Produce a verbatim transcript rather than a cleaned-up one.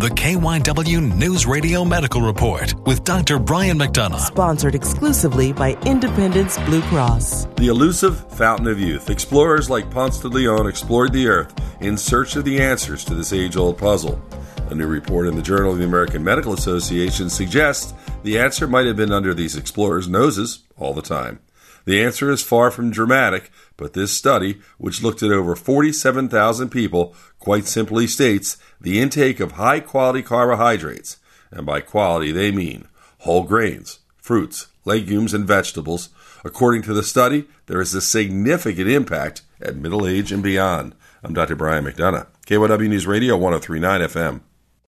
the K Y W News Radio Medical Report with Doctor Brian McDonough. Sponsored exclusively by Independence Blue Cross. The elusive fountain of youth. Explorers like Ponce de Leon explored the earth in search of the answers to this age-old puzzle. A new report in the Journal of the American Medical Association suggests the answer might have been under these explorers' noses all the time. The answer is far from dramatic, but this study, which looked at over forty-seven thousand people, quite simply states the intake of high-quality carbohydrates, and by quality they mean whole grains, fruits, legumes, and vegetables. According to the study, there is a significant impact at middle age and beyond. I'm Doctor Brian McDonough, K Y W News Radio, one oh three point nine F M.